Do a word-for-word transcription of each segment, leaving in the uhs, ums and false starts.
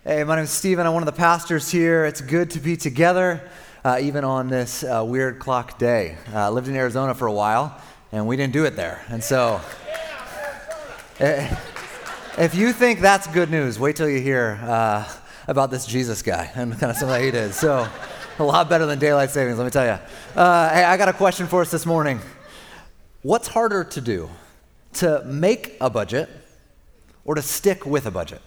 Hey, my name is Stephen. I'm one of the pastors here. It's good to be together, uh, even on this uh, weird clock day. I uh, lived in Arizona for a while, and we didn't do it there. And so, uh, if you think that's good news, wait till you hear uh, about this Jesus guy and kind of something he did. So, a lot better than daylight savings, let me tell you. Uh, hey, I got a question for us this morning. What's harder to do, to make a budget or to stick with a budget?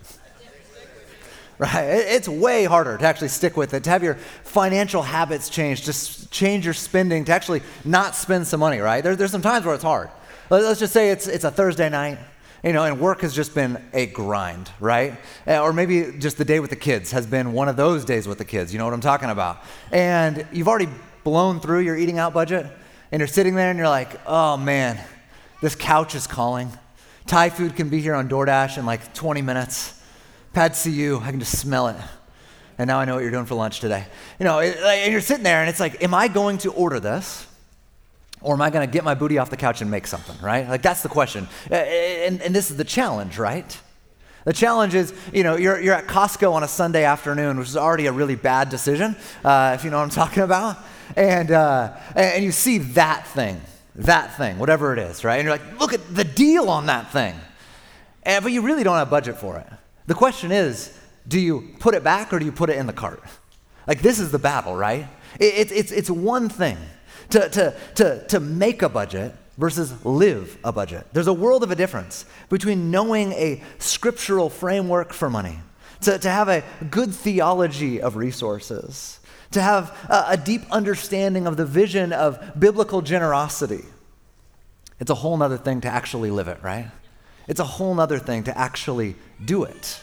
Right? It's way harder to actually stick with it, to have your financial habits change, to change your spending, to actually not spend some money, right? There, there's some times where it's hard. Let's just say it's it's a Thursday night, you know, and work has just been a grind, right? Or maybe just the day with the kids has been one of those days with the kids, you know what I'm talking about? And you've already blown through your eating out budget, and you're sitting there and you're like, oh man, this couch is calling. Thai food can be here on DoorDash in like twenty minutes. Pad see you, I can just smell it. And now I know what you're doing for lunch today. You know, it, and you're sitting there and it's like, am I going to order this? Or am I going to get my booty off the couch and make something, right? Like that's the question. And, and this is the challenge, right? The challenge is, you know, you're, you're at Costco on a Sunday afternoon, which is already a really bad decision, uh, if you know what I'm talking about. And, uh, and you see that thing, that thing, whatever it is, right? And you're like, look at the deal on that thing. And, but you really don't have budget for it. The question is, do you put it back or do you put it in the cart? Like this is the battle, right? It, it, it's, it's one thing to, to, to, to make a budget versus live a budget. There's a world of a difference between knowing a scriptural framework for money, to, to have a good theology of resources, to have a, a deep understanding of the vision of biblical generosity. It's a whole nother thing to actually live it, right? It's a whole nother thing to actually do it.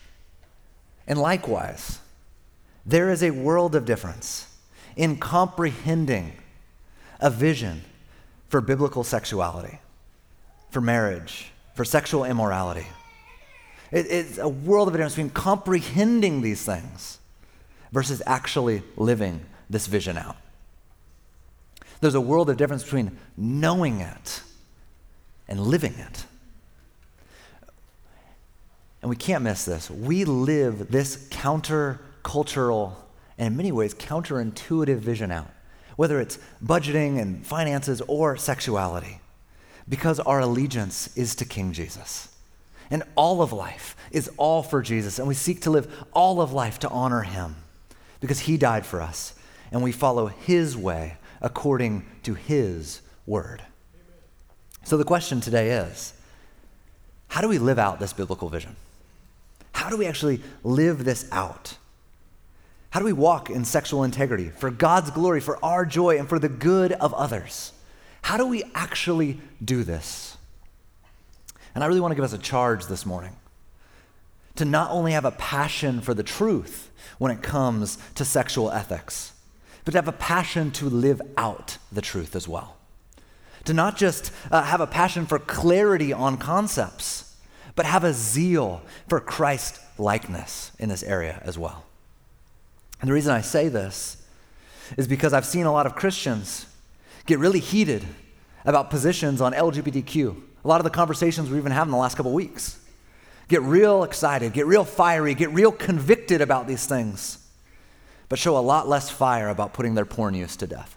And likewise, there is a world of difference in comprehending a vision for biblical sexuality, for marriage, for sexual immorality. It, it's a world of difference between comprehending these things versus actually living this vision out. There's a world of difference between knowing it and living it. And we can't miss this. We live this counter-cultural and in many ways counterintuitive vision out, whether it's budgeting and finances or sexuality, because our allegiance is to King Jesus. And all of life is all for Jesus, and we seek to live all of life to honor him because he died for us, and we follow his way according to his word. So the question today is, how do we live out this biblical vision? How do we actually live this out? How do we walk in sexual integrity for God's glory, for our joy, and for the good of others? How do we actually do this? And I really want to give us a charge this morning to not only have a passion for the truth when it comes to sexual ethics, but to have a passion to live out the truth as well. To not just uh, have a passion for clarity on concepts, but have a zeal for Christ likeness in this area as well. And the reason I say this is because I've seen a lot of Christians get really heated about positions on L G B T Q. A lot of the conversations we've been having the last couple of weeks. Get real excited, get real fiery, get real convicted about these things, but show a lot less fire about putting their porn use to death.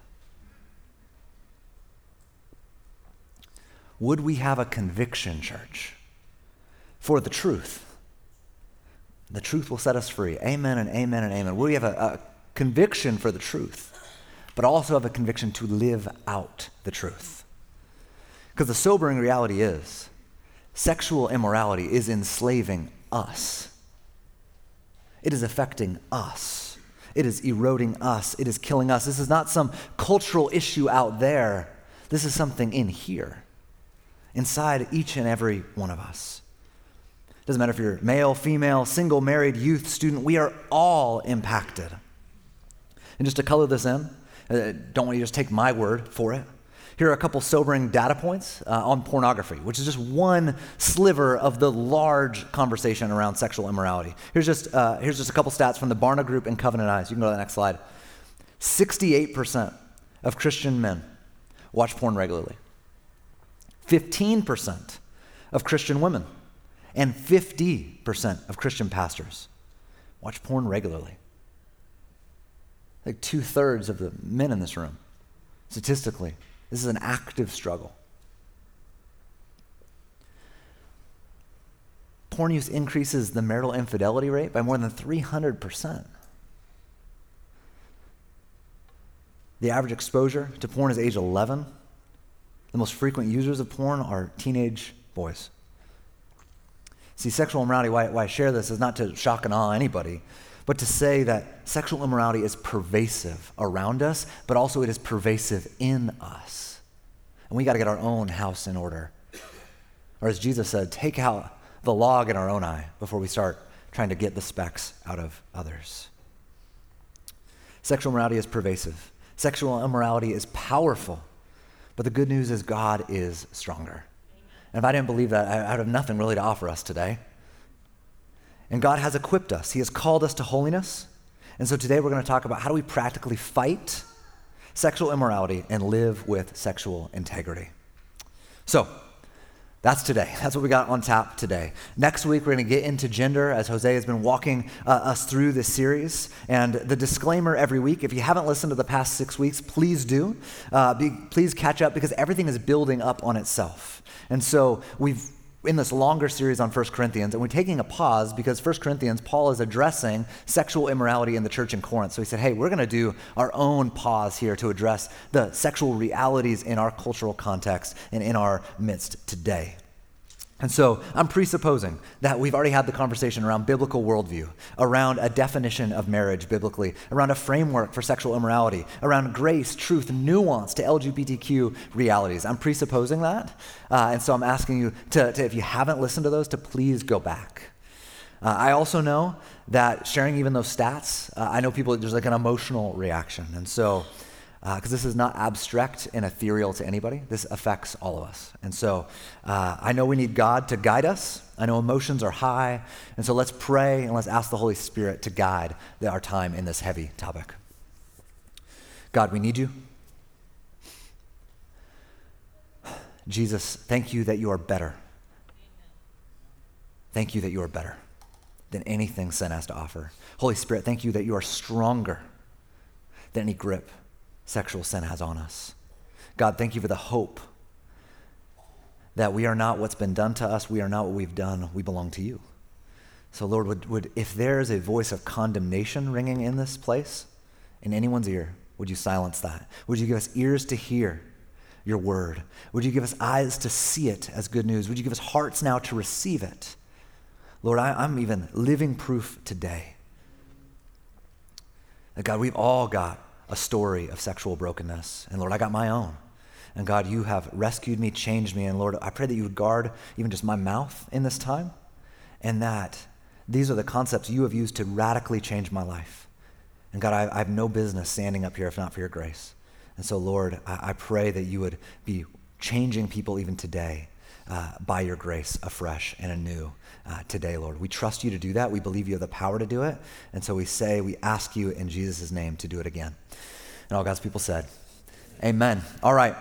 Would we have a conviction, church, for the truth? The truth will set us free. Amen and amen and amen. We have a, a conviction for the truth, but also have a conviction to live out the truth. Because the sobering reality is, sexual immorality is enslaving us. It is affecting us. It is eroding us. It is killing us. This is not some cultural issue out there. This is something in here, inside each and every one of us. Doesn't matter if you're male, female, single, married, youth, student, we are all impacted. And just to color this in, uh, don't want you to just take my word for it. Here are a couple sobering data points uh, on pornography, which is just one sliver of the large conversation around sexual immorality. Here's just, uh, here's just a couple stats from the Barna Group and Covenant Eyes. You can go to the next slide. sixty-eight percent of Christian men watch porn regularly. fifteen percent of Christian women and fifty percent of Christian pastors watch porn regularly. Like two-thirds of the men in this room, statistically, this is an active struggle. Porn use increases the marital infidelity rate by more than three hundred percent. The average exposure to porn is age eleven. The most frequent users of porn are teenage boys. See, sexual immorality, why, why I share this is not to shock and awe anybody, but to say that sexual immorality is pervasive around us, but also it is pervasive in us. And we got to get our own house in order. Or as Jesus said, take out the log in our own eye before we start trying to get the specks out of others. Sexual immorality is pervasive. Sexual immorality is powerful. But the good news is God is stronger. And if I didn't believe that, I would have nothing really to offer us today. And God has equipped us. He has called us to holiness. And so today we're going to talk about how do we practically fight sexual immorality and live with sexual integrity. So that's today. That's what we got on tap today. Next week, we're going to get into gender as Jose has been walking uh, us through this series. And the disclaimer every week, if you haven't listened to the past six weeks, please do. Uh, be, please catch up because everything is building up on itself. And so we've in this longer series on First Corinthians, and we're taking a pause because First Corinthians, Paul is addressing sexual immorality in the church in Corinth. So he said, hey, we're going to do our own pause here to address the sexual realities in our cultural context and in our midst today. And so I'm presupposing that we've already had the conversation around biblical worldview, around a definition of marriage biblically, around a framework for sexual immorality, around grace, truth, nuance to L G B T Q realities. I'm presupposing that. Uh, and so I'm asking you to, to, if you haven't listened to those, to please go back. Uh, I also know that sharing even those stats, uh, I know people, there's like an emotional reaction. And so because uh, this is not abstract and ethereal to anybody. This affects all of us. And so uh, I know we need God to guide us. I know emotions are high. And so let's pray and let's ask the Holy Spirit to guide the, our time in this heavy topic. God, we need you. Jesus, thank you that you are better. Thank you that you are better than anything sin has to offer. Holy Spirit, thank you that you are stronger than any grip sexual sin has on us. God, thank you for the hope that we are not what's been done to us. We are not what we've done. We belong to you. So Lord, would, would if there is a voice of condemnation ringing in this place, in anyone's ear, would you silence that? Would you give us ears to hear your word? Would you give us eyes to see it as good news? Would you give us hearts now to receive it? Lord, I, I'm even living proof today that God, we've all got a story of sexual brokenness. And Lord, I got my own. And God, you have rescued me, changed me. And Lord, I pray that you would guard even just my mouth in this time. And that these are the concepts you have used to radically change my life. And God, I, I have no business standing up here if not for your grace. And so Lord, I, I pray that you would be changing people even today uh, by your grace afresh and anew uh, today, Lord. We trust you to do that. We believe you have the power to do it. And so we say, we ask you in Jesus' name to do it again. And all God's people said, amen. All right.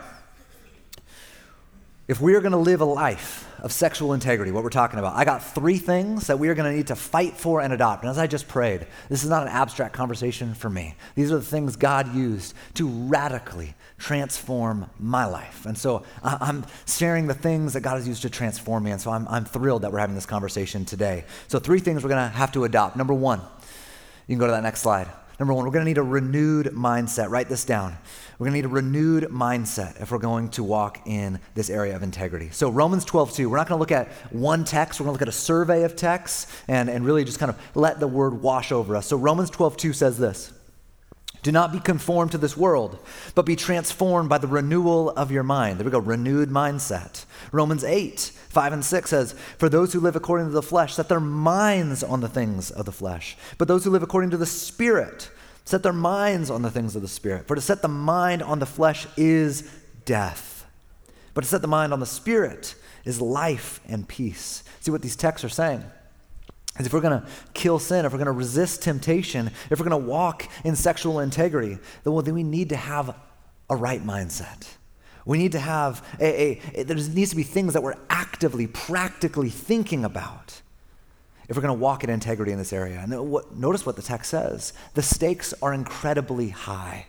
If we are going to live a life of sexual integrity, what we're talking about, I got three things that we are going to need to fight for and adopt. And as I just prayed, this is not an abstract conversation for me. These are the things God used to radically transform my life. And so I'm sharing the things that God has used to transform me. And so I'm, I'm thrilled that we're having this conversation today. So three things we're going to have to adopt. Number one, you can go to that next slide. Number one, we're going to need a renewed mindset. Write this down. We're going to need a renewed mindset if we're going to walk in this area of integrity. So Romans twelve two, we're not going to look at one text. We're going to look at a survey of texts and, and really just kind of let the word wash over us. So Romans twelve two says this: do not be conformed to this world, but be transformed by the renewal of your mind. There we go, renewed mindset. Romans eight, five and six says, for those who live according to the flesh, set their minds on the things of the flesh. But those who live according to the Spirit, set their minds on the things of the Spirit. For to set the mind on the flesh is death, but to set the mind on the Spirit is life and peace. See what these texts are saying? Is if we're going to kill sin, if we're going to resist temptation, if we're going to walk in sexual integrity, then, well, then we need to have a right mindset. We need to have a, a, a, there needs to be things that we're actively, practically thinking about. if we're going to walk in integrity in this area. And what, notice what the text says. The stakes are incredibly high.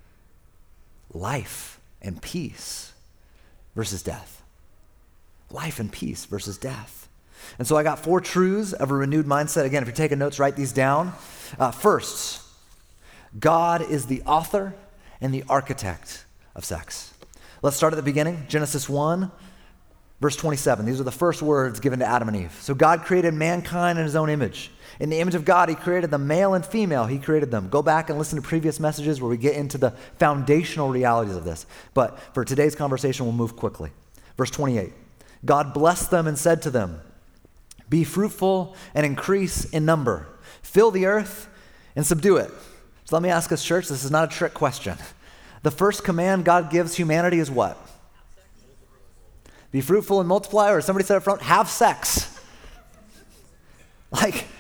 Life and peace versus death. Life and peace versus death. And so I got four truths of a renewed mindset. Again, if you're taking notes, write these down. Uh, first, God is the author and the architect of sex. Let's start at the beginning. Genesis one, verse twenty-seven. These are the first words given to Adam and Eve. So God created mankind in his own image. In the image of God, he created them, male and female, he created them. Go back and listen to previous messages where we get into the foundational realities of this. But for today's conversation, we'll move quickly. Verse twenty-eight. God blessed them and said to them, be fruitful and increase in number. Fill the earth and subdue it. So let me ask us, church, this is not a trick question. The first command God gives humanity is what? Be fruitful and multiply, or somebody said up front, have sex. Like,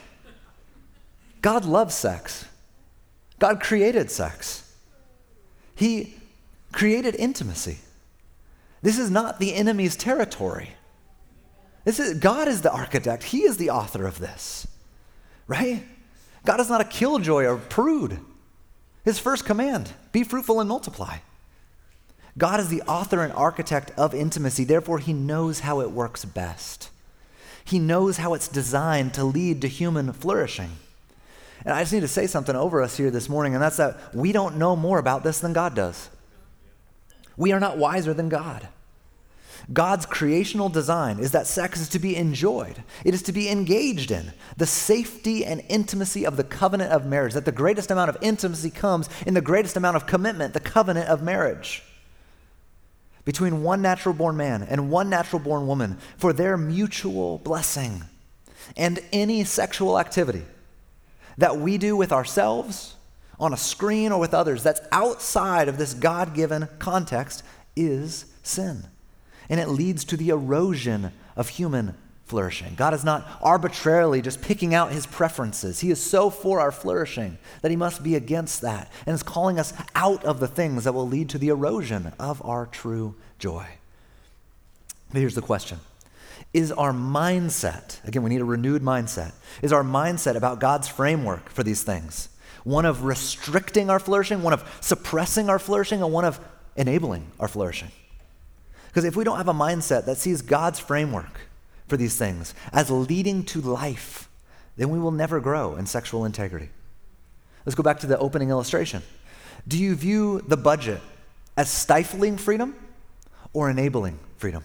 God loves sex. God created sex. He created intimacy. This is not the enemy's territory. This is, God is the architect. He is the author of this, right? God is not a killjoy or prude. His first command, be fruitful and multiply. God is the author and architect of intimacy. Therefore, he knows how it works best. He knows how it's designed to lead to human flourishing. And I just need to say something over us here this morning, and that's that we don't know more about this than God does. We are not wiser than God. God's creational design is that sex is to be enjoyed. It is to be engaged in. The safety and intimacy of the covenant of marriage, that the greatest amount of intimacy comes in the greatest amount of commitment, the covenant of marriage, between one natural-born man and one natural-born woman for their mutual blessing. And any sexual activity that we do with ourselves, on a screen, or with others that's outside of this God-given context is sin. And it leads to the erosion of human flourishing. God is not arbitrarily just picking out his preferences. He is so for our flourishing that he must be against that, and is calling us out of the things that will lead to the erosion of our true joy. But here's the question. Is our mindset, again, we need a renewed mindset, is our mindset about God's framework for these things one of restricting our flourishing, one of suppressing our flourishing, and one of enabling our flourishing? Because if we don't have a mindset that sees God's framework for these things as leading to life, then we will never grow in sexual integrity. Let's go back to the opening illustration. Do you view the budget as stifling freedom or enabling freedom?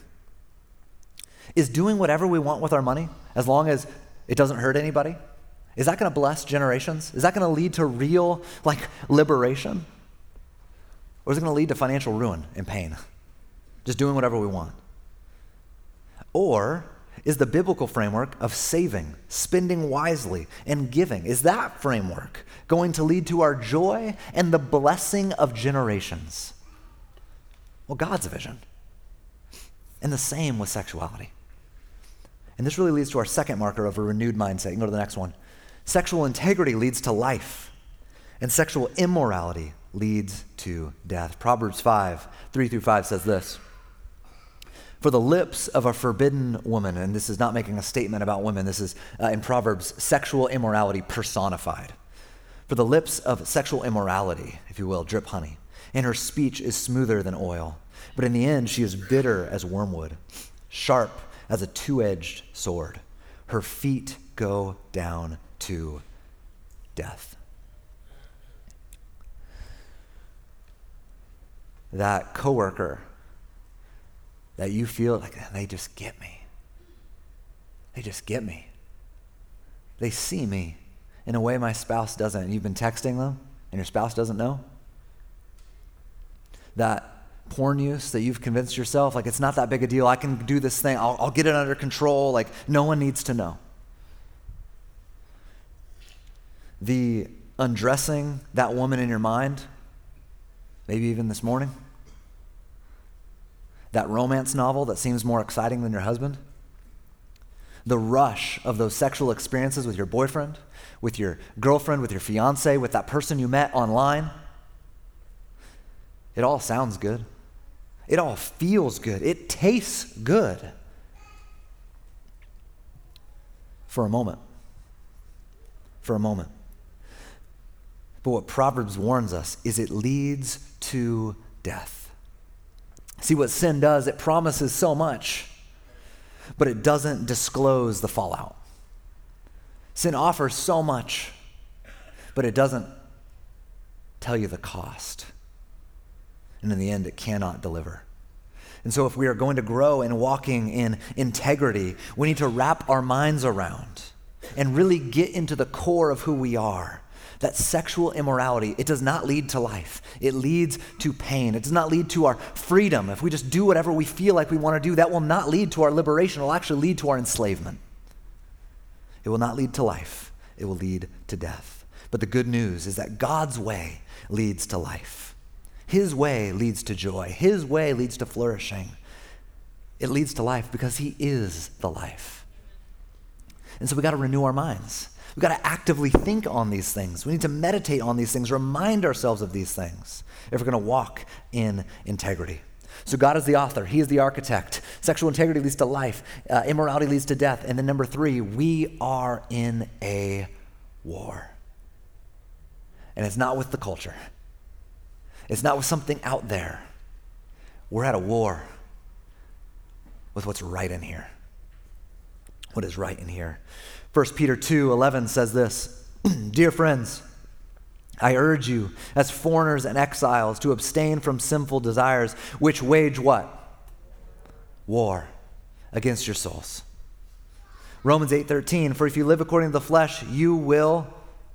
Is doing whatever we want with our money, as long as it doesn't hurt anybody, is that going to bless generations? Is that going to lead to real, like, liberation? Or is it going to lead to financial ruin and pain? Just doing whatever we want? Or is the biblical framework of saving, spending wisely, and giving, is that framework going to lead to our joy and the blessing of generations? Well, God's vision. And the same with sexuality. And this really leads to our second marker of a renewed mindset. You can go to the next one. Sexual integrity leads to life, and sexual immorality leads to death. Proverbs five, three through five says this. For the lips of a forbidden woman, and this is not making a statement about women, this is uh, in Proverbs, sexual immorality personified. For the lips of sexual immorality, if you will, drip honey, and her speech is smoother than oil. But in the end, she is bitter as wormwood, sharp as a two-edged sword. Her feet go down to death. That coworker that you feel like they just get me. They just get me. They see me in a way my spouse doesn't. And you've been texting them and your spouse doesn't know. That porn use that you've convinced yourself, like, it's not that big a deal. I can do this thing. I'll, I'll get it under control. Like, no one needs to know. The undressing that woman in your mind, maybe even this morning. That romance novel that seems more exciting than your husband. The rush of those sexual experiences with your boyfriend, with your girlfriend, with your fiance, with that person you met online. It all sounds good. It all feels good. It tastes good. For a moment. for a moment. But what Proverbs warns us is it leads to death. See, what sin does, it promises so much, but it doesn't disclose the fallout. Sin offers so much, but it doesn't tell you the cost. And in the end, it cannot deliver. And so if we are going to grow in walking in integrity, we need to wrap our minds around and really get into the core of who we are. That sexual immorality, it does not lead to life. It leads to pain. It does not lead to our freedom. If we just do whatever we feel like we want to do, that will not lead to our liberation. It will actually lead to our enslavement. It will not lead to life. It will lead to death. But the good news is that God's way leads to life. His way leads to joy. His way leads to flourishing. It leads to life because he is the life. And so we got to renew our minds. We've got to actively think on these things. We need to meditate on these things, remind ourselves of these things if we're going to walk in integrity. So God is the author. He is the architect. Sexual integrity leads to life. Uh, immorality leads to death. And then number three, we are in a war. And it's not with the culture. It's not with something out there. We're at a war with what's right in here. What is right in here? First Peter two eleven says this, Dear friends, I urge you as foreigners and exiles to abstain from sinful desires which wage what? War against your souls. Romans eight thirteen, for if you live according to the flesh, you will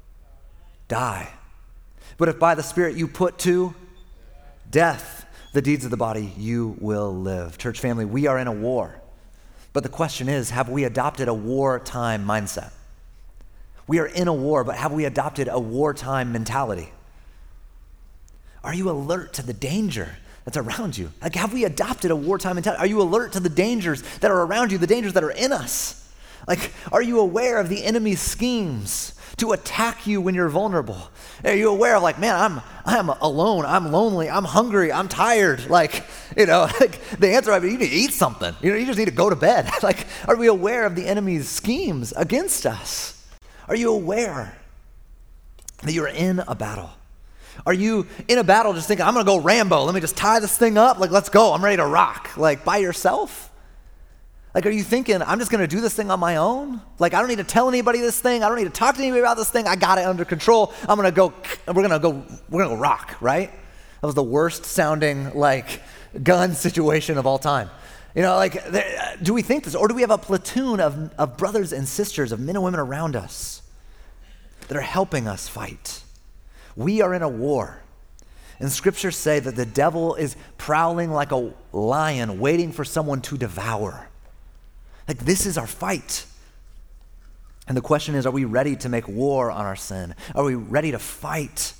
die. But if by the Spirit you put to death the deeds of the body, you will live. Church family, we are in a war. But the question is, have we adopted a wartime mindset? We are in a war, but have we adopted a wartime mentality? Are you alert to the danger that's around you? Like, have we adopted a wartime mentality? Are you alert to the dangers that are around you, the dangers that are in us? Like, are you aware of the enemy's schemes to attack you when you're vulnerable? Are you aware of like, man, I'm I'm alone, I'm lonely, I'm hungry, I'm tired. Like, you know, like the answer might be you need to eat something. You know, you just need to go to bed. Like, are we aware of the enemy's schemes against us? Are you aware that you're in a battle? Are you in a battle just thinking, I'm gonna go Rambo, let me just tie this thing up, like let's go, I'm ready to rock, like by yourself? Like, are you thinking, I'm just going to do this thing on my own? Like, I don't need to tell anybody this thing. I don't need to talk to anybody about this thing. I got it under control. I'm going to go, we're going to go, we're going to go rock, right? That was the worst sounding, like, gun situation of all time. You know, like, there, do we think this? Or do we have a platoon of, of brothers and sisters, of men and women around us that are helping us fight? We are in a war. And scriptures say that the devil is prowling like a lion, waiting for someone to devour. Like, this is our fight. And the question is, are we ready to make war on our sin? Are we ready to fight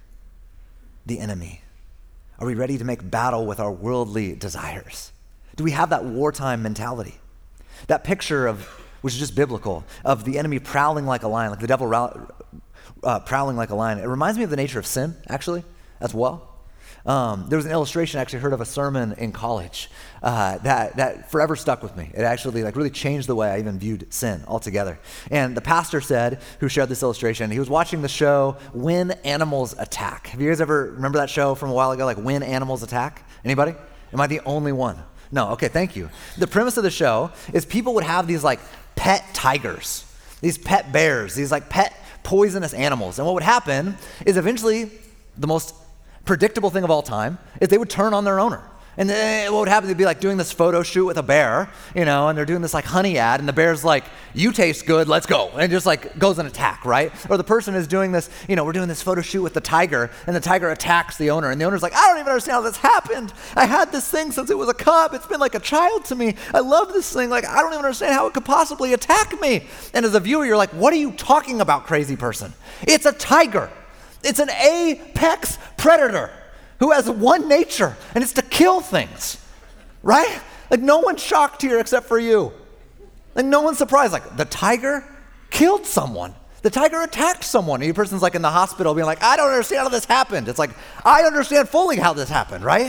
the enemy? Are we ready to make battle with our worldly desires? Do we have that wartime mentality? That picture of, which is just biblical, of the enemy prowling like a lion, like the devil uh, prowling like a lion. It reminds me of the nature of sin, actually, as well. Um, there was an illustration I actually heard of a sermon in college uh, that that forever stuck with me. It actually like really changed the way I even viewed sin altogether. And the pastor said, who shared this illustration, he was watching the show When Animals Attack. Have you guys ever remember that show from a while ago, like When Animals Attack? Anybody? Am I the only one? No, okay, thank you. The premise of the show is people would have these like pet tigers, these pet bears, these like pet poisonous animals. And what would happen is eventually the most predictable thing of all time is they would turn on their owner. And then what would happen, they'd be like doing this photo shoot with a bear, you know, and they're doing this like honey ad, and the bear's like, you taste good, let's go. And it just like goes and attack, right? Or the person is doing this, you know, we're doing this photo shoot with the tiger, and the tiger attacks the owner, and the owner's like, I don't even understand how this happened. I had this thing since it was a cub. It's been like a child to me. I love this thing. Like, I don't even understand how it could possibly attack me. And as a viewer, you're like, what are you talking about, crazy person? It's a tiger. It's an apex predator who has one nature, and it's to kill things, right? Like, no one's shocked here except for you. Like, no one's surprised. Like, the tiger killed someone. The tiger attacked someone. And the person's like in the hospital being like, I don't understand how this happened. It's like, I understand fully how this happened, right?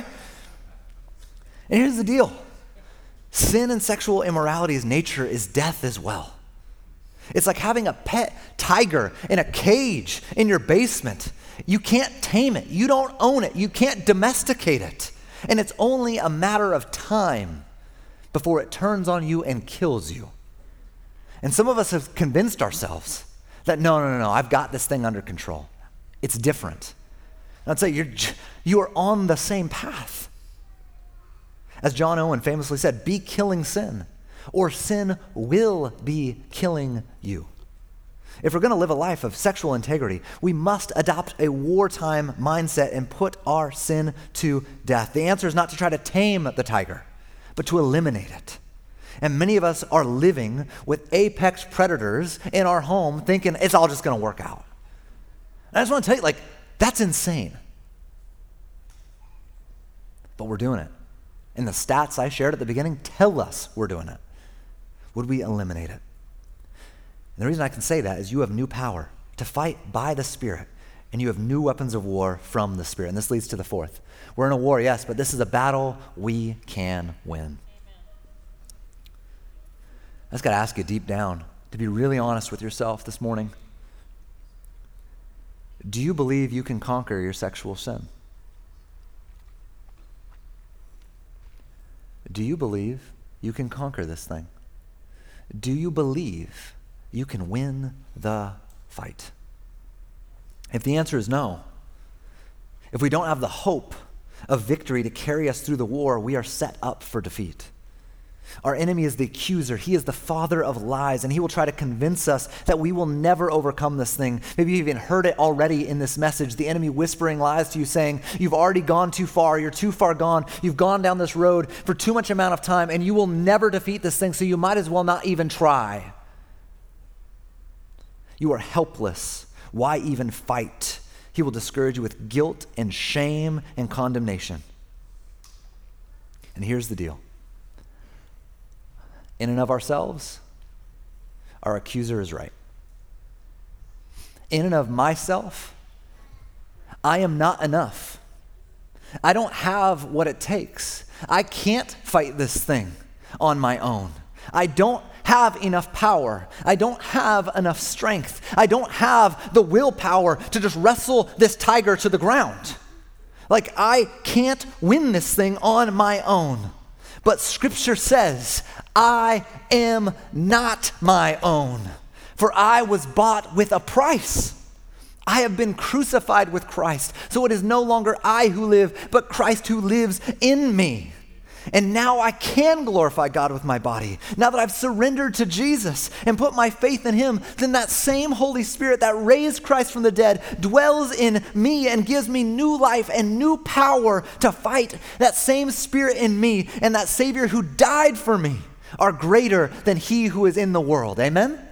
And here's the deal. Sin and sexual immorality's nature is death as well. It's like having a pet tiger in a cage in your basement. You can't tame it. You don't own it. You can't domesticate it. And it's only a matter of time before it turns on you and kills you. And some of us have convinced ourselves that no, no, no, no, I've got this thing under control. It's different. And I'd say you're, you are on the same path. As John Owen famously said, be killing sin, or sin will be killing you. If we're going to live a life of sexual integrity, we must adopt a wartime mindset and put our sin to death. The answer is not to try to tame the tiger, but to eliminate it. And many of us are living with apex predators in our home thinking it's all just going to work out. And I just want to tell you, like, that's insane. But we're doing it. And the stats I shared at the beginning tell us we're doing it. Would we eliminate it? And the reason I can say that is you have new power to fight by the Spirit, and you have new weapons of war from the Spirit. And this leads to the fourth. We're in a war, yes, but this is a battle we can win. I just got to ask you deep down, to be really honest with yourself this morning. Do you believe you can conquer your sexual sin? Do you believe you can conquer this thing? Do you believe you can win the fight? If the answer is no, if we don't have the hope of victory to carry us through the war, we are set up for defeat. Our enemy is the accuser. He is the father of lies, and he will try to convince us that we will never overcome this thing. Maybe you've even heard it already in this message, the enemy whispering lies to you saying, you've already gone too far, you're too far gone, you've gone down this road for too much amount of time, and you will never defeat this thing, so you might as well not even try. You are helpless. Why even fight? He will discourage you with guilt and shame and condemnation. And here's the deal. In and of ourselves, our accuser is right. In and of myself, I am not enough. I don't have what it takes. I can't fight this thing on my own. I don't have enough power. I don't have enough strength. I don't have the willpower to just wrestle this tiger to the ground. Like, I can't win this thing on my own. But Scripture says, I am not my own, for I was bought with a price. I have been crucified with Christ, so it is no longer I who live, but Christ who lives in me. And now I can glorify God with my body. Now that I've surrendered to Jesus and put my faith in him, then that same Holy Spirit that raised Christ from the dead dwells in me and gives me new life and new power to fight. That same Spirit in me and that Savior who died for me are greater than he who is in the world. Amen? Amen.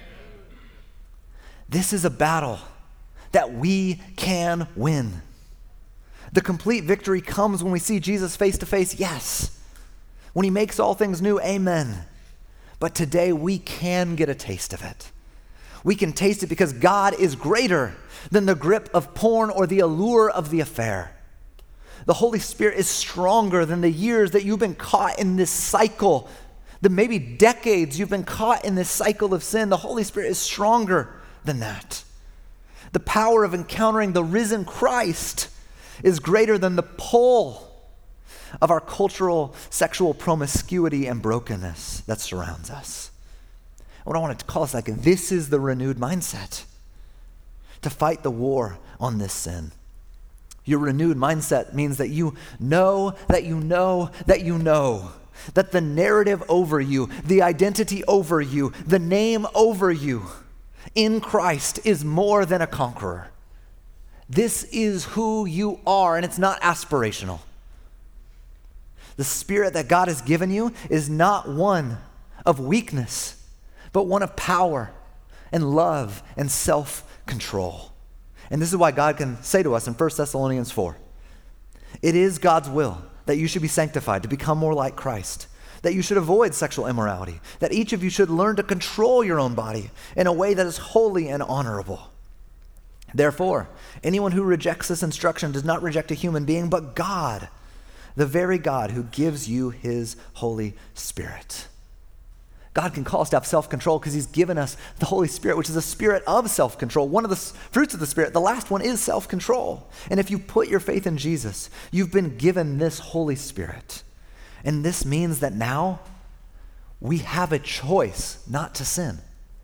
This is a battle that we can win. The complete victory comes when we see Jesus face to face, yes. When he makes all things new, amen. But today we can get a taste of it. We can taste it because God is greater than the grip of porn or the allure of the affair. The Holy Spirit is stronger than the years that you've been caught in this cycle, the maybe decades you've been caught in this cycle of sin. The Holy Spirit is stronger than that. The power of encountering the risen Christ is greater than the pull of our cultural sexual promiscuity and brokenness that surrounds us. What I want to call us like, this is the renewed mindset to fight the war on this sin. Your renewed mindset means that you know that you know that you know that the narrative over you, the identity over you, the name over you in Christ is more than a conqueror. This is who you are, and it's not aspirational. The Spirit that God has given you is not one of weakness, but one of power and love and self-control. And this is why God can say to us in First Thessalonians four, it is God's will that you should be sanctified, to become more like Christ, that you should avoid sexual immorality, that each of you should learn to control your own body in a way that is holy and honorable. Therefore, anyone who rejects this instruction does not reject a human being, but God, the very God who gives you his Holy Spirit. God can call us to have self-control because he's given us the Holy Spirit, which is a spirit of self-control. One of the s- fruits of the Spirit, the last one, is self-control. And if you put your faith in Jesus, you've been given this Holy Spirit. And this means that now we have a choice not to sin.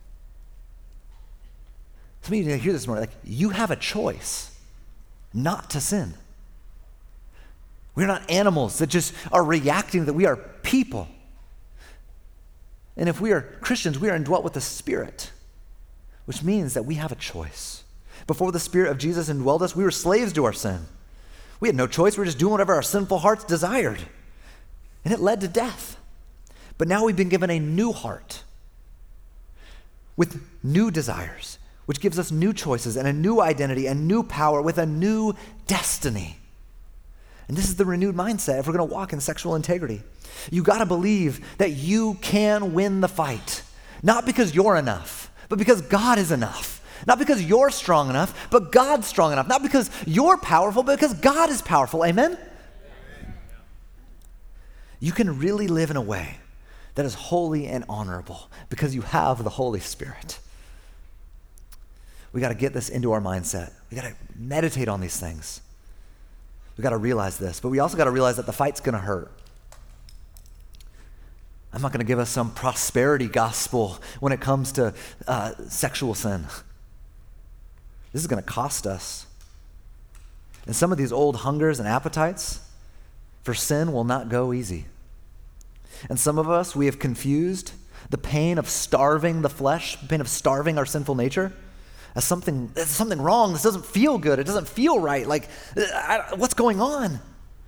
Some of you need to hear this more. Like, you have a choice not to sin. We're not animals that just are reacting, that we are people. And if we are Christians, we are indwelt with the Spirit, which means that we have a choice. Before the Spirit of Jesus indwelled us, we were slaves to our sin. We had no choice. We were just doing whatever our sinful hearts desired. And it led to death. But now we've been given a new heart with new desires, which gives us new choices and a new identity and new power with a new destiny. And this is the renewed mindset if we're going to walk in sexual integrity. You got to believe that you can win the fight, not because you're enough, but because God is enough. Not because you're strong enough, but God's strong enough. Not because you're powerful, but because God is powerful. Amen? Amen. You can really live in a way that is holy and honorable because you have the Holy Spirit. We got to get this into our mindset. We got to meditate on these things. We got to realize this, but we also got to realize that the fight's going to hurt. I'm not going to give us some prosperity gospel when it comes to uh, sexual sin. This is going to cost us. And some of these old hungers and appetites for sin will not go easy. And some of us, we have confused the pain of starving the flesh, the pain of starving our sinful nature, as something, as something wrong. This doesn't feel good. It doesn't feel right. Like, I, what's going on?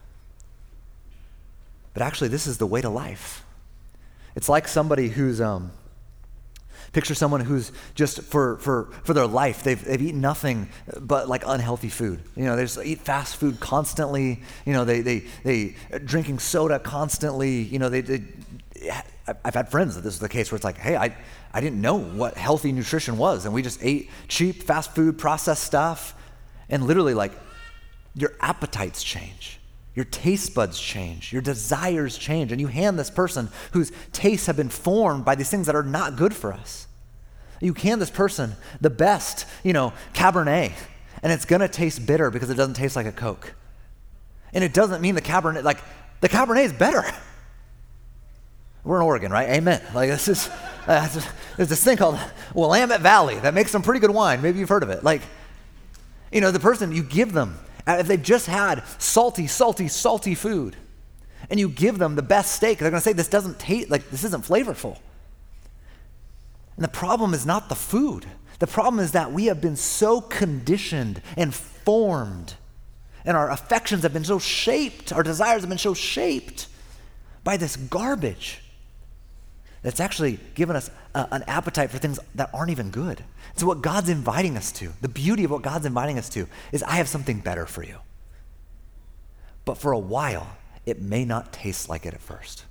But actually, this is the way to life. It's like somebody who's, um, picture someone who's just for, for, for their life, they've, they've eaten nothing but like unhealthy food. You know, they just eat fast food constantly. You know, they, they, they drinking soda constantly. You know, they, they, I've had friends that this is the case where it's like, hey, I, I didn't know what healthy nutrition was. And we just ate cheap fast food, processed stuff. And literally like your appetites change. Your taste buds change, your desires change, and you hand this person whose tastes have been formed by these things that are not good for us. You hand this person the best, you know, Cabernet, and it's gonna taste bitter because it doesn't taste like a Coke. And it doesn't mean the Cabernet, like, the Cabernet is better. We're in Oregon, right? Amen. Like, this is, uh, there's this thing called Willamette Valley that makes some pretty good wine. Maybe you've heard of it. Like, you know, the person, you give them, if they've just had salty, salty, salty food, and you give them the best steak, they're going to say, this doesn't taste, like, this isn't flavorful. And the problem is not the food. The problem is that we have been so conditioned and formed, and our affections have been so shaped, our desires have been so shaped by this garbage that's actually given us a, an appetite for things that aren't even good. So what God's inviting us to, the beauty of what God's inviting us to, is I have something better for you. But for a while, it may not taste like it at first.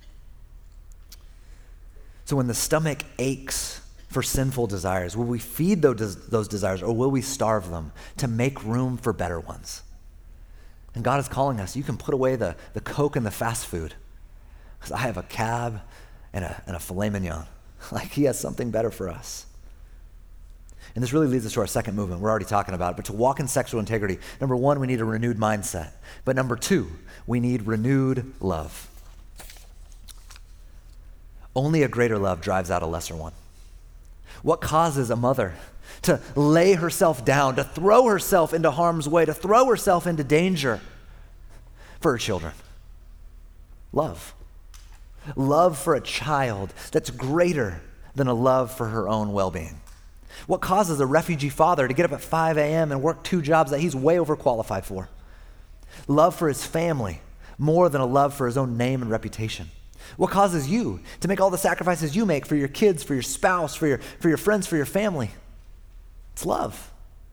So when the stomach aches for sinful desires, will we feed those, those desires or will we starve them to make room for better ones? And God is calling us, you can put away the, the Coke and the fast food because I have a cab and a, and a filet mignon. Like, he has something better for us. And this really leads us to our second movement. We're already talking about it. But to walk in sexual integrity, number one, we need a renewed mindset. But number two, we need renewed love. Only a greater love drives out a lesser one. What causes a mother to lay herself down, to throw herself into harm's way, to throw herself into danger for her children? Love. Love for a child that's greater than a love for her own well-being. What causes a refugee father to get up at five a.m. and work two jobs that he's way overqualified for? Love for his family more than a love for his own name and reputation. What causes you to make all the sacrifices you make for your kids, for your spouse, for your, for your friends, for your family? It's love.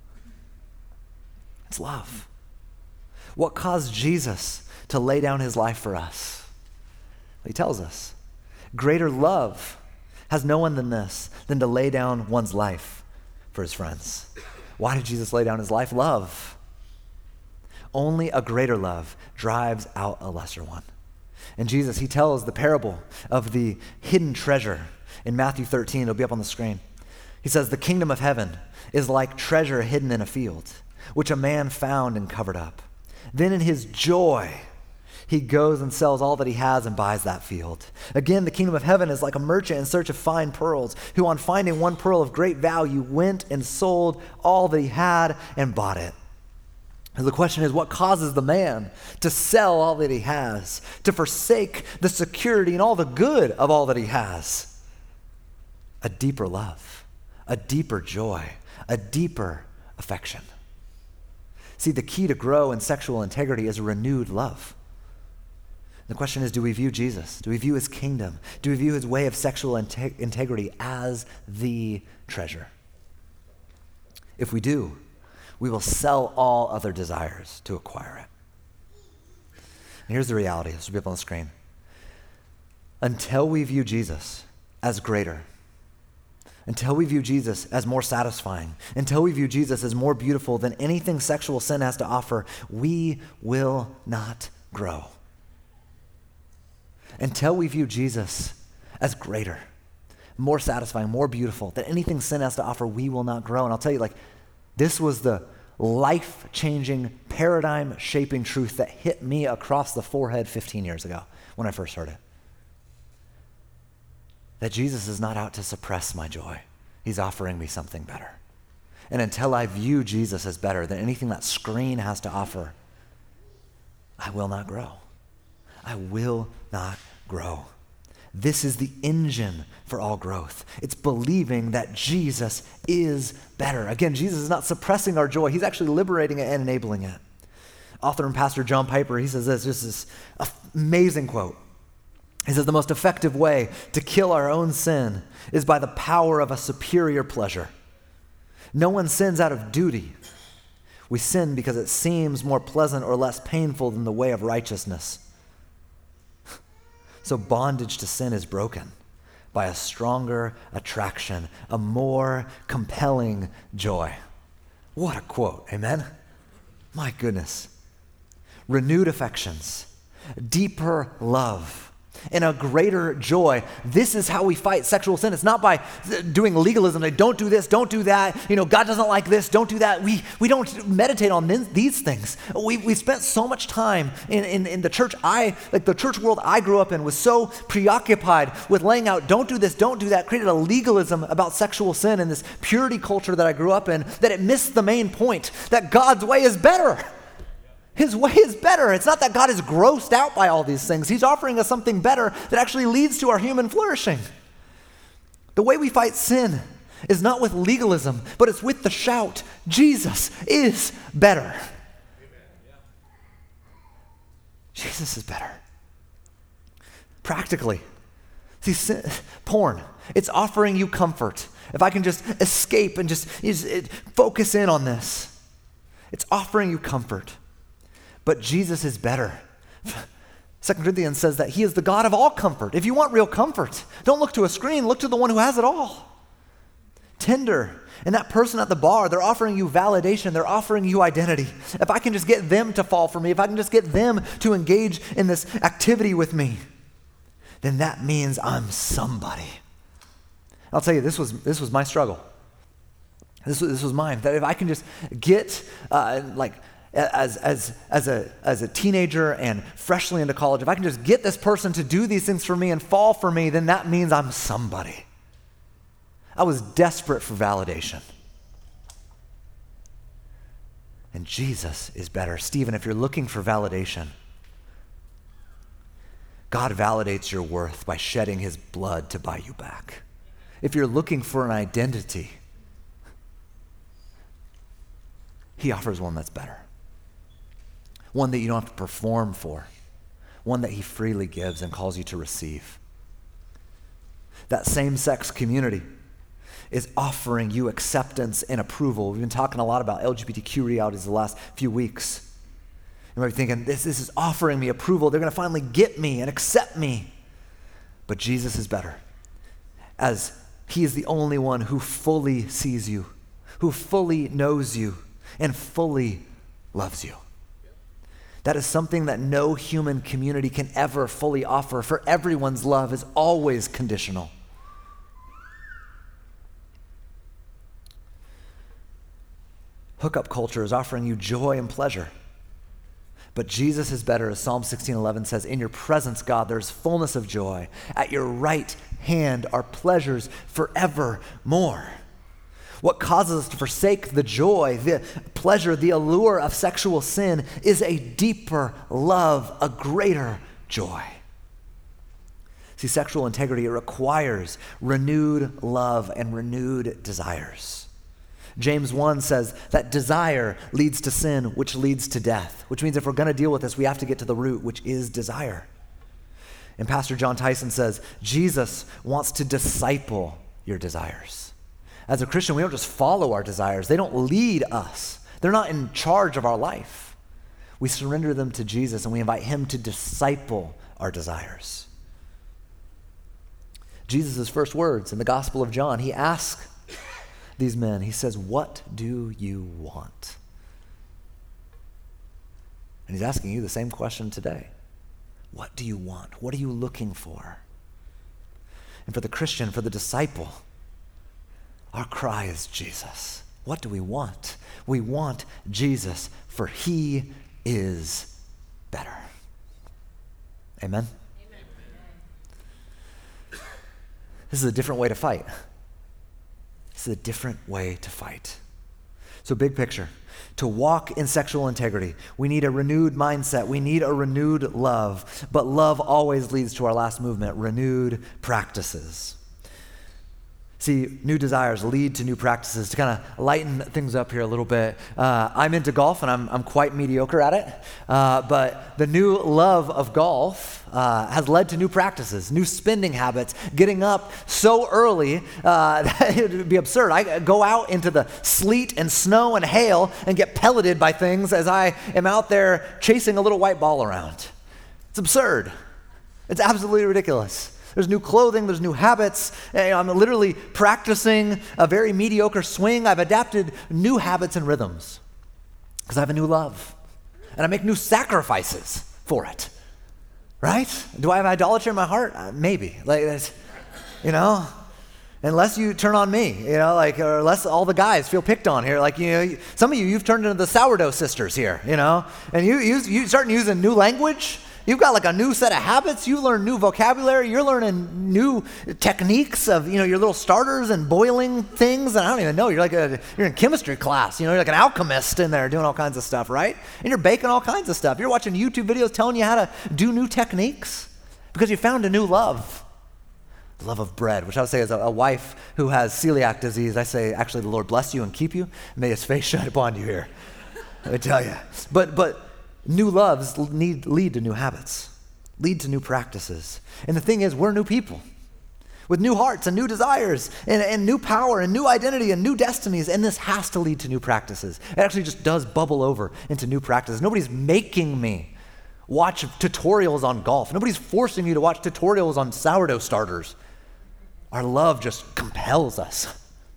It's love. What caused Jesus to lay down his life for us? He tells us, greater love has no one than this, than to lay down one's life for his friends. Why did Jesus lay down his life? Love. Only a greater love drives out a lesser one. And Jesus, he tells the parable of the hidden treasure In Matthew thirteen, it'll be up on the screen. He says, the kingdom of heaven is like treasure hidden in a field, which a man found and covered up. Then in his joy, he goes and sells all that he has and buys that field. Again, the kingdom of heaven is like a merchant in search of fine pearls, who on finding one pearl of great value went and sold all that he had and bought it. And the question is, what causes the man to sell all that he has, to forsake the security and all the good of all that he has? A deeper love, a deeper joy, a deeper affection. See, the key to grow in sexual integrity is a renewed love. The question is, do we view Jesus? Do we view his kingdom? Do we view his way of sexual integ- integrity as the treasure? If we do, we will sell all other desires to acquire it. And here's the reality. This will be up on the screen. Until we view Jesus as greater, until we view Jesus as more satisfying, until we view Jesus as more beautiful than anything sexual sin has to offer, we will not grow. Until we view Jesus as greater, more satisfying, more beautiful than anything sin has to offer, we will not grow. And I'll tell you, like, this was the life-changing, paradigm-shaping truth that hit me across the forehead fifteen years ago when I first heard it. That Jesus is not out to suppress my joy. He's offering me something better. And until I view Jesus as better than anything that screen has to offer, I will not grow. I will not grow. This is the engine for all growth. It's believing that Jesus is better. Again, Jesus is not suppressing our joy. He's actually liberating it and enabling it. Author and pastor John Piper, he says this, this is an amazing quote. He says, the most effective way to kill our own sin is by the power of a superior pleasure. No one sins out of duty. We sin because it seems more pleasant or less painful than the way of righteousness. So bondage to sin is broken by a stronger attraction, a more compelling joy. What a quote, amen? My goodness. Renewed affections, deeper love, and a greater joy. This is how we fight sexual sin. It's not by doing legalism, like don't do this, don't do that. You know, God doesn't like this, don't do that. We we don't meditate on th- these things. We we spent so much time in, in, in the church. I, like the church world I grew up in was so preoccupied with laying out, don't do this, don't do that, created a legalism about sexual sin and this purity culture that I grew up in, that it missed the main point, that God's way is better. His way is better. It's not that God is grossed out by all these things. He's offering us something better that actually leads to our human flourishing. The way we fight sin is not with legalism, but it's with the shout, Jesus is better. Jesus is better. Practically. See, sin, porn, it's offering you comfort. If I can just escape and just, just it, focus in on this, it's offering you comfort. But Jesus is better. Second Corinthians says that he is the God of all comfort. If you want real comfort, don't look to a screen, look to the one who has it all. Tinder and that person at the bar, they're offering you validation, they're offering you identity. If I can just get them to fall for me, if I can just get them to engage in this activity with me, then that means I'm somebody. I'll tell you, this was this was my struggle. This was, this was mine. That if I can just get uh, like, As as as a as a teenager and freshly into college, if I can just get this person to do these things for me and fall for me, then that means I'm somebody. I was desperate for validation. And Jesus is better. Stephen, if you're looking for validation, God validates your worth by shedding his blood to buy you back. If you're looking for an identity, he offers one that's better. One that you don't have to perform for. One that he freely gives and calls you to receive. That same-sex community is offering you acceptance and approval. We've been talking a lot about L G B T Q realities the last few weeks. You might be thinking, this, this is offering me approval. They're going to finally get me and accept me. But Jesus is better, as he is the only one who fully sees you, who fully knows you, and fully loves you. That is something that no human community can ever fully offer, for everyone's love is always conditional. Hookup culture is offering you joy and pleasure. But Jesus is better, as Psalm sixteen eleven says, in your presence, God, there's fullness of joy. At your right hand are pleasures forevermore. What causes us to forsake the joy, the pleasure, the allure of sexual sin is a deeper love, a greater joy. See, sexual integrity, it requires renewed love and renewed desires. James one says that desire leads to sin, which leads to death, which means if we're going to deal with this, we have to get to the root, which is desire. And Pastor John Tyson says, Jesus wants to disciple your desires. As a Christian, we don't just follow our desires. They don't lead us. They're not in charge of our life. We surrender them to Jesus and we invite him to disciple our desires. Jesus' first words in the Gospel of John, he asks these men, he says, what do you want? And he's asking you the same question today. What do you want? What are you looking for? And for the Christian, for the disciple, our cry is Jesus. What do we want? We want Jesus, for he is better. Amen? Amen. This is a different way to fight. This is a different way to fight. So big picture, to walk in sexual integrity, we need a renewed mindset. We need a renewed love. But love always leads to our last movement, renewed practices. See, new desires lead to new practices. To kind of lighten things up here a little bit, uh, I'm into golf and I'm, I'm quite mediocre at it, uh, but the new love of golf uh, has led to new practices, new spending habits, getting up so early uh, that it would be absurd. I go out into the sleet and snow and hail and get pelleted by things as I am out there chasing a little white ball around. It's absurd. It's absolutely ridiculous. There's new clothing, there's new habits. I'm literally practicing a very mediocre swing. I've adapted new habits and rhythms because I have a new love. And I make new sacrifices for it, right? Do I have idolatry in my heart? Uh, maybe. Like, that's, you know, unless you turn on me, you know, like, or unless all the guys feel picked on here. Like, you know, some of you, you've turned into the sourdough sisters here, you know, and you, you, you start using new language. You've got like a new set of habits. You learn new vocabulary. You're learning new techniques of, you know, your little starters and boiling things. And I don't even know. You're like a, you're in chemistry class. You know, you're like an alchemist in there doing all kinds of stuff, right? And you're baking all kinds of stuff. You're watching YouTube videos telling you how to do new techniques because you found a new love. The love of bread, which I would say is a, a wife who has celiac disease. I say, actually, the Lord bless you and keep you. May his face shine upon you here. Let me tell you. But, but, New loves need, lead to new habits, lead to new practices. And the thing is, we're new people with new hearts and new desires and, and new power and new identity and new destinies. And this has to lead to new practices. It actually just does bubble over into new practices. Nobody's making me watch tutorials on golf. Nobody's forcing me to watch tutorials on sourdough starters. Our love just compels us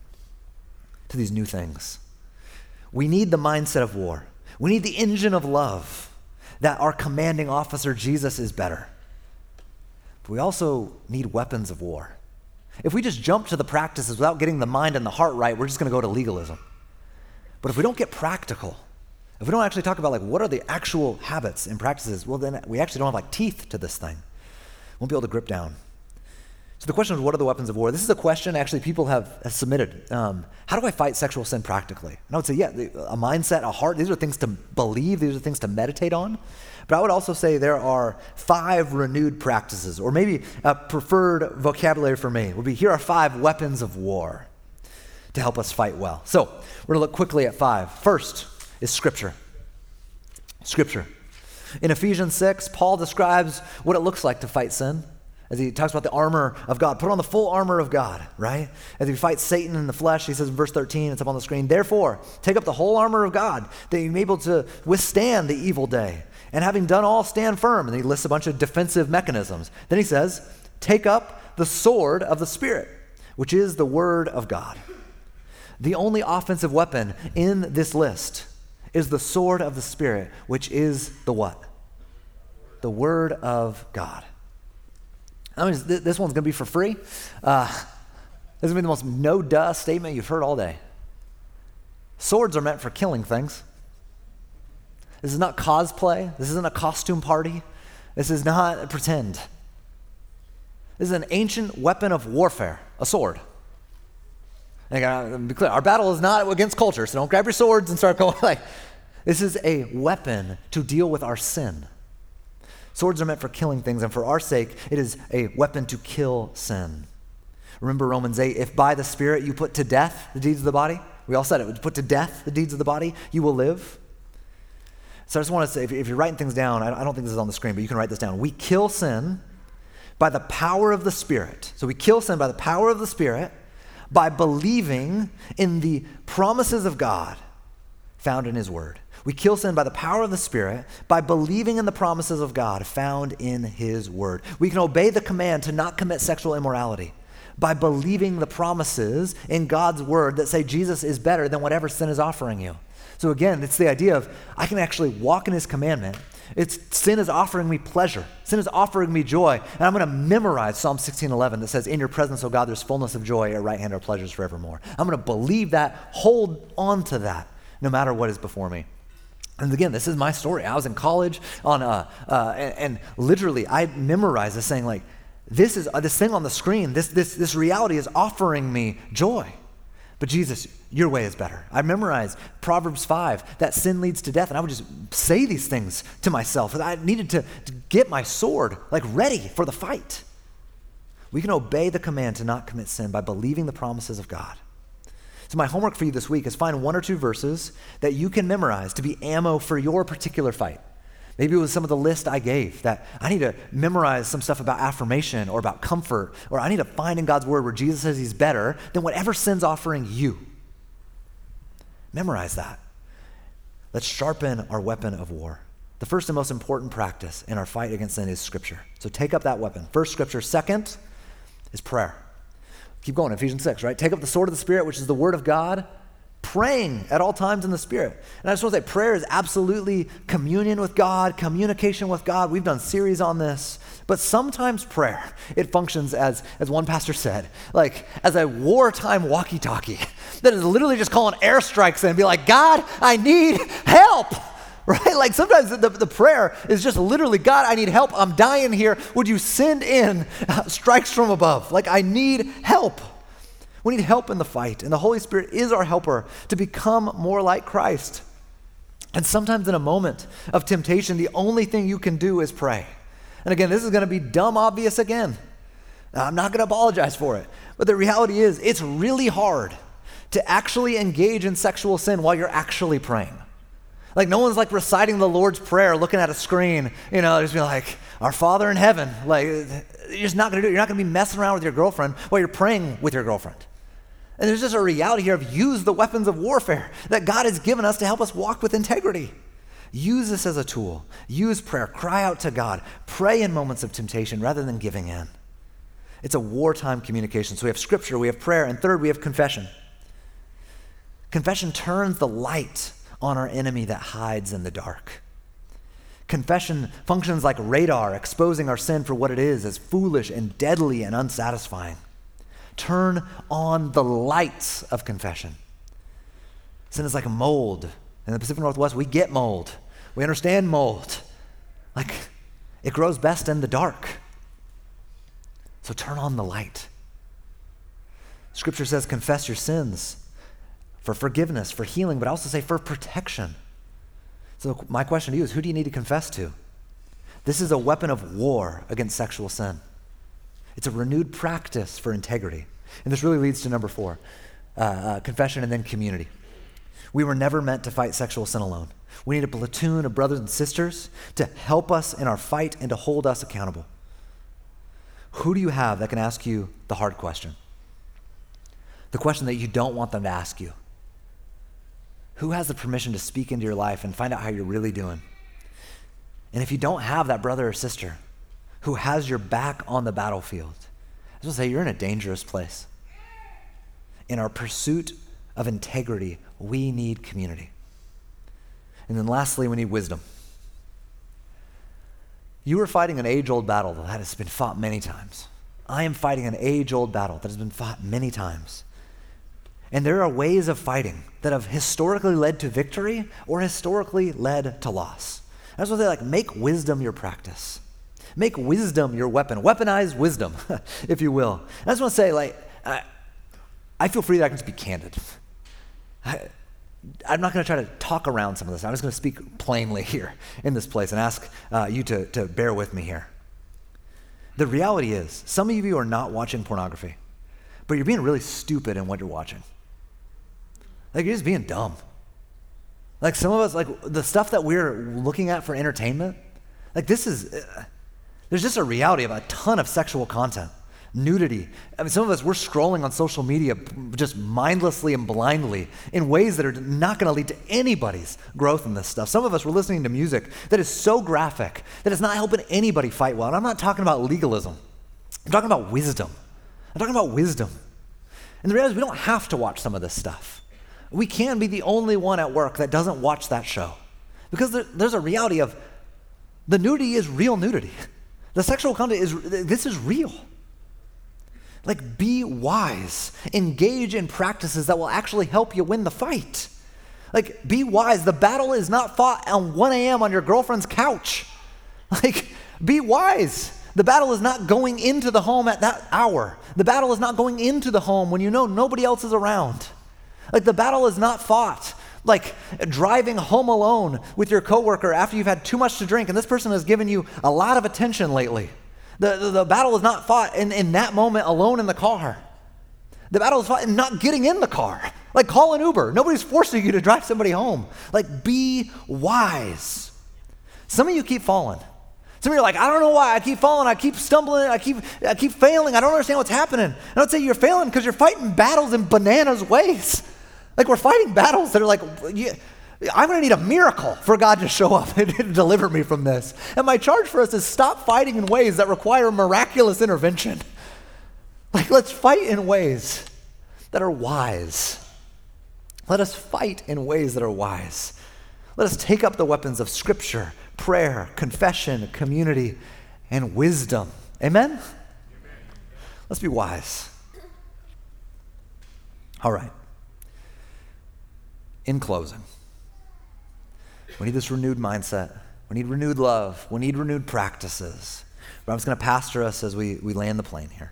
to these new things. We need the mindset of war. We need the engine of love that our commanding officer, Jesus, is better. But we also need weapons of war. If we just jump to the practices without getting the mind and the heart right, we're just going to go to legalism. But if we don't get practical, if we don't actually talk about like what are the actual habits and practices, well then we actually don't have like teeth to this thing. We won't be able to grip down. So the question is, what are the weapons of war? This is a question actually people have, have submitted. Um, how do I fight sexual sin practically? And I would say, yeah, a mindset, a heart, these are things to believe, these are things to meditate on. But I would also say there are five renewed practices, or maybe a preferred vocabulary for me would be, here are five weapons of war to help us fight well. So we're gonna look quickly at five. First is Scripture. Scripture. In Ephesians six, Paul describes what it looks like to fight sin. As he talks about the armor of God, put on the full armor of God, right? As he fights Satan in the flesh, he says in verse thirteen, it's up on the screen, therefore, take up the whole armor of God, that you may be able to withstand the evil day. And having done all, stand firm. And he lists a bunch of defensive mechanisms. Then he says, take up the sword of the Spirit, which is the word of God. The only offensive weapon in this list is the sword of the Spirit, which is the what? The word of God. I mean, this one's going to be for free. Uh, this is going to be the most no-duh statement you've heard all day. Swords are meant for killing things. This is not cosplay. This isn't a costume party. This is not pretend. This is an ancient weapon of warfare, a sword. And I gotta be clear, our battle is not against culture, so don't grab your swords and start going like, this is a weapon to deal with our sin. Swords are meant for killing things, and for our sake, it is a weapon to kill sin. Remember Romans eight, if by the Spirit you put to death the deeds of the body, we all said it, put to death the deeds of the body, you will live. So I just want to say, if you're writing things down, I don't think this is on the screen, but you can write this down. We kill sin by the power of the Spirit. So we kill sin by the power of the Spirit by believing in the promises of God found in His Word. We kill sin by the power of the Spirit by believing in the promises of God found in His Word. We can obey the command to not commit sexual immorality by believing the promises in God's Word that say Jesus is better than whatever sin is offering you. So again, it's the idea of I can actually walk in His commandment. It's sin is offering me pleasure. Sin is offering me joy. And I'm going to memorize Psalm sixteen eleven that says, in your presence, O God, there's fullness of joy. At your right hand are pleasures forevermore. I'm going to believe that, hold on to that, no matter what is before me. And again, this is my story. I was in college on, uh, uh, and, and literally I memorized this saying like, this is uh, this thing on the screen, this, this, this reality is offering me joy. But Jesus, your way is better. I memorized Proverbs five, that sin leads to death, and I would just say these things to myself. I needed to, to get my sword like ready for the fight. We can obey the command to not commit sin by believing the promises of God. So my homework for you this week is find one or two verses that you can memorize to be ammo for your particular fight. Maybe it was some of the list I gave that I need to memorize some stuff about affirmation or about comfort, or I need to find in God's Word where Jesus says He's better than whatever sin's offering you. Memorize that. Let's sharpen our weapon of war. The first and most important practice in our fight against sin is Scripture. So take up that weapon. First, Scripture. Second is prayer. Keep going, Ephesians six, right? Take up the sword of the Spirit, which is the Word of God, praying at all times in the Spirit. And I just want to say, prayer is absolutely communion with God, communication with God. We've done series on this. But sometimes prayer, it functions as, as one pastor said, like as a wartime walkie-talkie that is literally just calling airstrikes in and be like, God, I need help. Right? Like sometimes the, the prayer is just literally, God, I need help. I'm dying here. Would you send in uh, strikes from above? Like I need help. We need help in the fight, and the Holy Spirit is our helper to become more like Christ. And sometimes in a moment of temptation, the only thing you can do is pray. And again, this is going to be dumb obvious again. I'm not going to apologize for it. But the reality is, it's really hard to actually engage in sexual sin while you're actually praying. Like no one's like reciting the Lord's Prayer, looking at a screen, you know, just be like, our Father in heaven. Like you're just not going to do it. You're not going to be messing around with your girlfriend while you're praying with your girlfriend. And there's just a reality here of use the weapons of warfare that God has given us to help us walk with integrity. Use this as a tool. Use prayer. Cry out to God. Pray in moments of temptation rather than giving in. It's a wartime communication. So we have Scripture, we have prayer, and third, we have confession. Confession turns the light on our enemy that hides in the dark. Confession functions like radar, exposing our sin for what it is, as foolish and deadly and unsatisfying. Turn on the lights of confession. Sin is like a mold. In the Pacific Northwest, we get mold. We understand mold. Like, it grows best in the dark. So turn on the light. Scripture says, confess your sins for forgiveness, for healing, but I also say for protection. So my question to you is, who do you need to confess to? This is a weapon of war against sexual sin. It's a renewed practice for integrity. And this really leads to number four, uh, uh, confession and then community. We were never meant to fight sexual sin alone. We need a platoon of brothers and sisters to help us in our fight and to hold us accountable. Who do you have that can ask you the hard question? The question that you don't want them to ask you. Who has the permission to speak into your life and find out how you're really doing? And if you don't have that brother or sister who has your back on the battlefield, I just want to say you're in a dangerous place. In our pursuit of integrity, we need community. And then lastly, we need wisdom. You are fighting an age-old battle that has been fought many times. I am fighting an age-old battle that has been fought many times. And there are ways of fighting that have historically led to victory or historically led to loss. That's what they like, make wisdom your practice. Make wisdom your weapon. Weaponize wisdom, if you will. I just want to say, like, I, I feel free that I can just be candid. I, I'm not going to try to talk around some of this. I'm just going to speak plainly here in this place and ask uh, you to, to bear with me here. The reality is, some of you are not watching pornography, but you're being really stupid in what you're watching. Like, you're just being dumb. Like, some of us, like, the stuff that we're looking at for entertainment, like, this is, uh, there's just a reality of a ton of sexual content, nudity. I mean, some of us, we're scrolling on social media just mindlessly and blindly in ways that are not going to lead to anybody's growth in this stuff. Some of us, we're listening to music that is so graphic that it's not helping anybody fight well. And I'm not talking about legalism. I'm talking about wisdom. I'm talking about wisdom. And the reality is we don't have to watch some of this stuff. We can be the only one at work that doesn't watch that show. Because there, there's a reality of the nudity is real nudity. The sexual content is, this is real. Like, be wise. Engage in practices that will actually help you win the fight. Like, be wise. The battle is not fought on one a.m. on your girlfriend's couch. Like, be wise. The battle is not going into the home at that hour. The battle is not going into the home when you know nobody else is around. Like, the battle is not fought like driving home alone with your coworker after you've had too much to drink and this person has given you a lot of attention lately. The, the, the battle is not fought in, in that moment alone in the car. The battle is fought in not getting in the car. Like, call an Uber. Nobody's forcing you to drive somebody home. Like, be wise. Some of you keep falling. Some of you are like, I don't know why. I keep falling. I keep stumbling. I keep I keep failing. I don't understand what's happening. And I would say you're failing because you're fighting battles in bananas ways. Like, we're fighting battles that are like, yeah, I'm going to need a miracle for God to show up and deliver me from this. And my charge for us is stop fighting in ways that require miraculous intervention. Like, let's fight in ways that are wise. Let us fight in ways that are wise. Let us take up the weapons of Scripture, prayer, confession, community, and wisdom. Amen? Amen. Let's be wise. All right. In closing, we need this renewed mindset. We need renewed love. We need renewed practices. But I'm just going to pastor us as we, we land the plane here.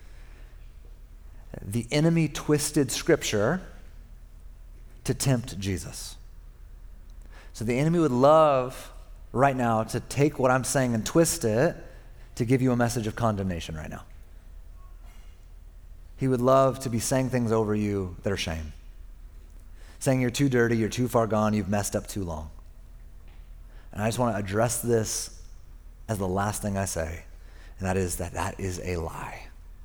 The enemy twisted Scripture to tempt Jesus. So the enemy would love right now to take what I'm saying and twist it to give you a message of condemnation right now. He would love to be saying things over you that are shame. Saying you're too dirty, you're too far gone, you've messed up too long. And I just want to address this as the last thing I say, and that is that that is a lie.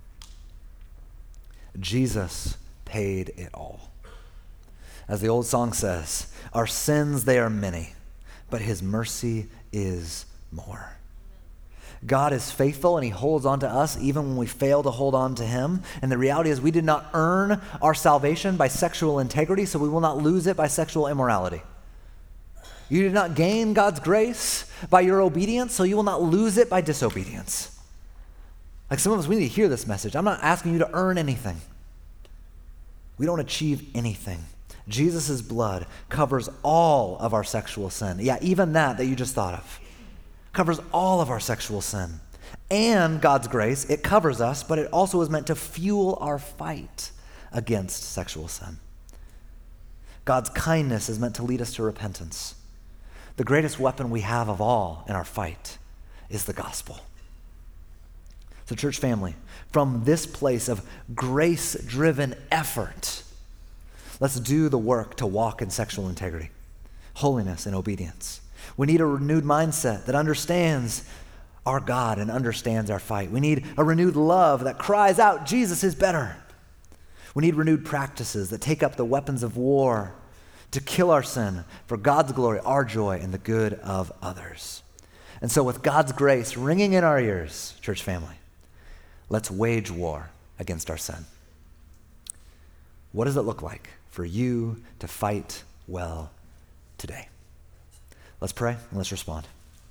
Jesus paid it all. As the old song says, our sins, they are many, but his mercy is more. God is faithful and he holds on to us even when we fail to hold on to him. And the reality is we did not earn our salvation by sexual integrity, so we will not lose it by sexual immorality. You did not gain God's grace by your obedience, so you will not lose it by disobedience. Like, some of us, we need to hear this message. I'm not asking you to earn anything. We don't achieve anything. Jesus' blood covers all of our sexual sin. Yeah, even that that you just thought of. Covers all of our sexual sin. And God's grace, it covers us, but it also is meant to fuel our fight against sexual sin. God's kindness is meant to lead us to repentance. The greatest weapon we have of all in our fight is the gospel. So, church family, from this place of grace-driven effort, let's do the work to walk in sexual integrity, holiness, and obedience. We need a renewed mindset that understands our God and understands our fight. We need a renewed love that cries out, Jesus is better. We need renewed practices that take up the weapons of war to kill our sin for God's glory, our joy, and the good of others. And so with God's grace ringing in our ears, church family, let's wage war against our sin. What does it look like for you to fight well today? Let's pray and let's respond.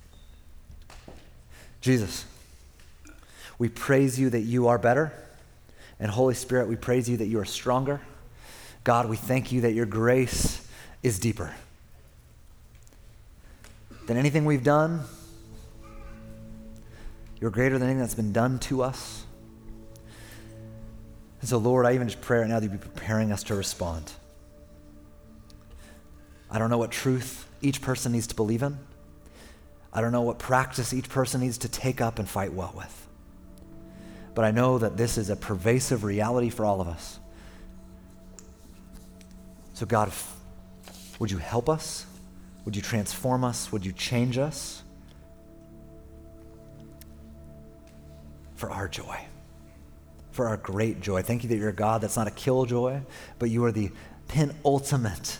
Jesus, we praise you that you are better. And Holy Spirit, we praise you that you are stronger. God, we thank you that your grace is deeper than anything we've done. You're greater than anything that's been done to us. And so, Lord, I even just pray right now that you be preparing us to respond. I don't know what truth each person needs to believe in. I don't know what practice each person needs to take up and fight well with. But I know that this is a pervasive reality for all of us. So God, would you help us? Would you transform us? Would you change us for our joy, for our great joy? Thank you that you're a God that's not a killjoy, but you are the penultimate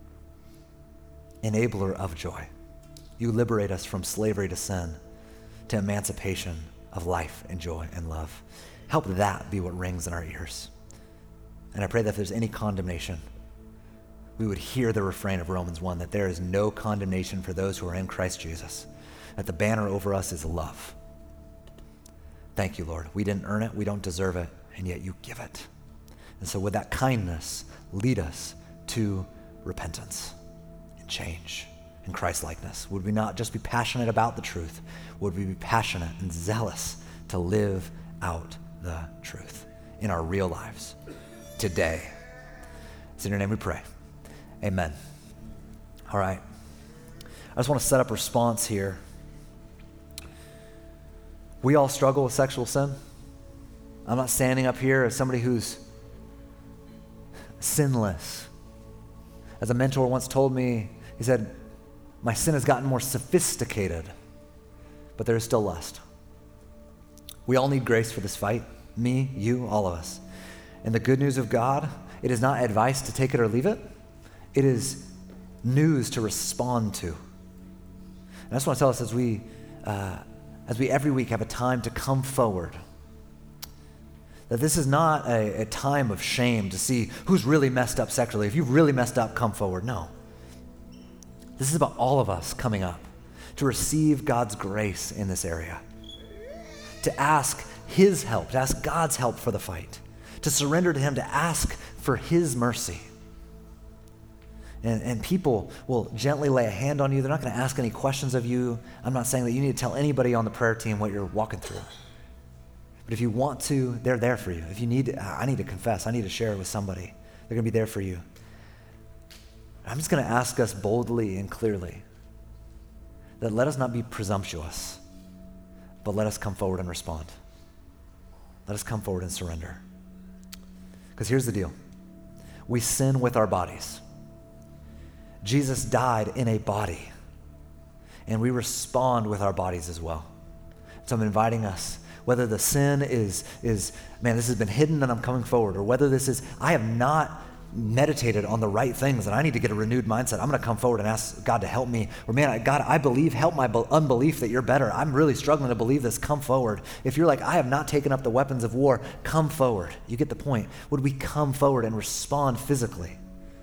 enabler of joy. You liberate us from slavery to sin, to emancipation of life and joy and love. Help that be what rings in our ears. And I pray that if there's any condemnation, we would hear the refrain of Romans one, that there is no condemnation for those who are in Christ Jesus, that the banner over us is love. Thank you, Lord. We didn't earn it, we don't deserve it, and yet you give it. And so with that kindness, lead us to repentance and change and Christ-likeness. Would we not just be passionate about the truth? Would we be passionate and zealous to live out the truth in our real lives today? It's in your name we pray. Amen. All right. I just want to set up a response here. We all struggle with sexual sin. I'm not standing up here as somebody who's sinless. As a mentor once told me, he said, my sin has gotten more sophisticated, but there is still lust. We all need grace for this fight. Me, you, all of us. And the good news of God, it is not advice to take it or leave it. It is news to respond to. And I just want to tell us as we, uh, as we every week have a time to come forward, that this is not a, a time of shame to see who's really messed up sexually. If you've really messed up, come forward. No. This is about all of us coming up to receive God's grace in this area, to ask his help, to ask God's help for the fight, to surrender to him, to ask for his mercy. And, and people will gently lay a hand on you. They're not going to ask any questions of you. I'm not saying that you need to tell anybody on the prayer team what you're walking through. But if you want to, they're there for you. If you need to, I need to confess, I need to share it with somebody, they're going to be there for you. I'm just going to ask us boldly and clearly that let us not be presumptuous, but let us come forward and respond. Let us come forward and surrender. Because here's the deal. We sin with our bodies. Jesus died in a body, and we respond with our bodies as well. So I'm inviting us, whether the sin is, is man, this has been hidden and I'm coming forward, or whether this is, I have not meditated on the right things and I need to get a renewed mindset. I'm going to come forward and ask God to help me. Or man, God, I believe, help my unbelief that you're better. I'm really struggling to believe this. Come forward. If you're like, I have not taken up the weapons of war, come forward. You get the point. Would we come forward and respond physically?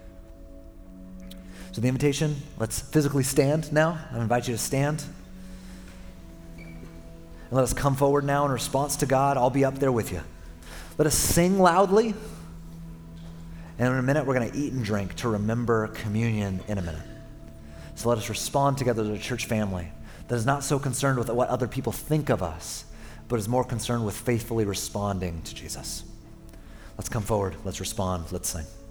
So the invitation, let's physically stand now. I invite you to stand. And let us come forward now in response to God. I'll be up there with you. Let us sing loudly. And in a minute, we're going to eat and drink to remember communion in a minute. So let us respond together as a church family that is not so concerned with what other people think of us, but is more concerned with faithfully responding to Jesus. Let's come forward. Let's respond. Let's sing.